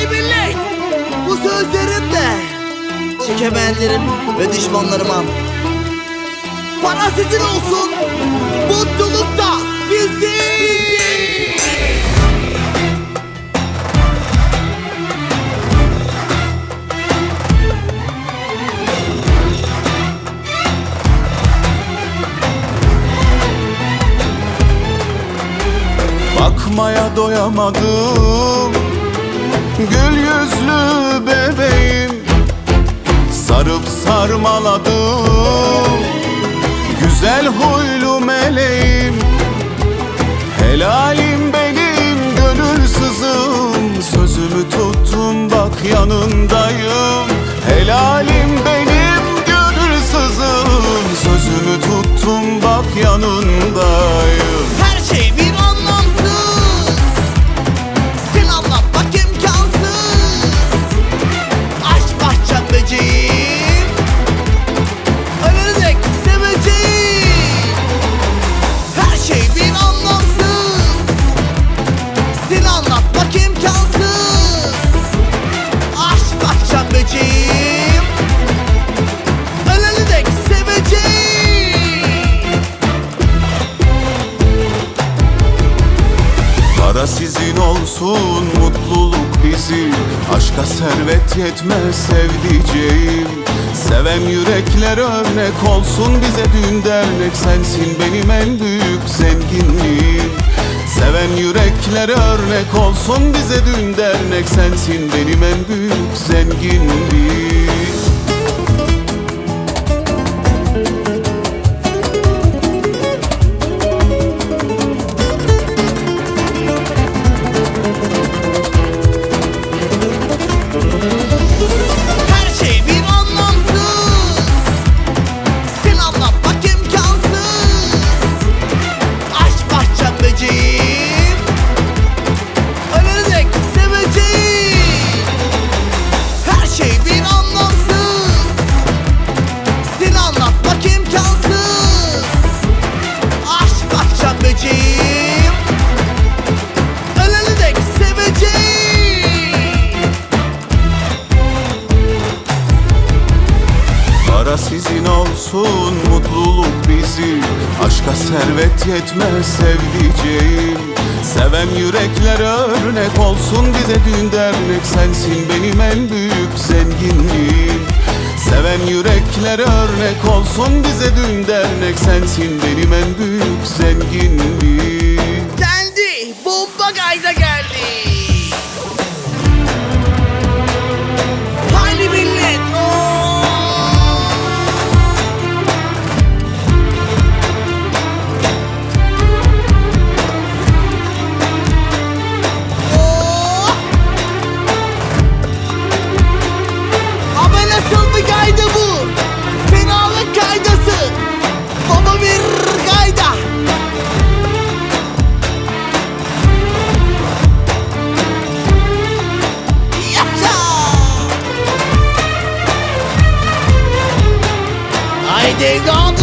Hani millet, bu sözlerimle çekemeyenlerim ve düşmanlarıma para sizin olsun, mutluluk da bizim. Bakmaya doyamadım gül yüzlü bebeğim, sarıp sarmaladım güzel huylu meleğim. Helalim benim gönülsüzüm, sözümü tuttum bak yanındayım. Helalim benim gönülsüzüm, sözümü tuttum bak yanındayım. Her şey bir anlamsız, sen anlatmak imkansız. Aşk bahçem böceğim, ölene dek seveceğim. Her şey bir anlamsız, sen anlatmak imkansız. Aşk bahçem böceğim, ölene dek seveceğim. Para sizin olsun, mutluluk bizim. Aşka servet yetmez sevdiceğim. Seven yürekler örnek olsun bize, düğün dernek sensin benim en büyük zenginliğim. Seven yürekler örnek olsun bize, düğün dernek sensin benim en büyük zenginliğim. Her şey bir anlamsız, sen anlatmak imkansız. Aşk bahçem böceğim, ölene dek seveceğim. Her şey bir anlamsız, sen anlatmak imkansız. Aşk bahçem böceğim, ölene dek seveceğim. Para sizin olsun, mutluluk bizim. Aşka servet yetmez sevdiceğim. Seven yürekler örnek olsun bize, düğün dernek sensin benim en büyük zenginliğim. Seven yürekler örnek olsun bize, düğün dernek sensin benim en büyük zenginliğim. Geldi, bomba gayda geldi. Haydi millet, Ama nasıl bir gayda bu? Fenalık gaydası. Baba bir gayda. Yaşa! Haydi evladım.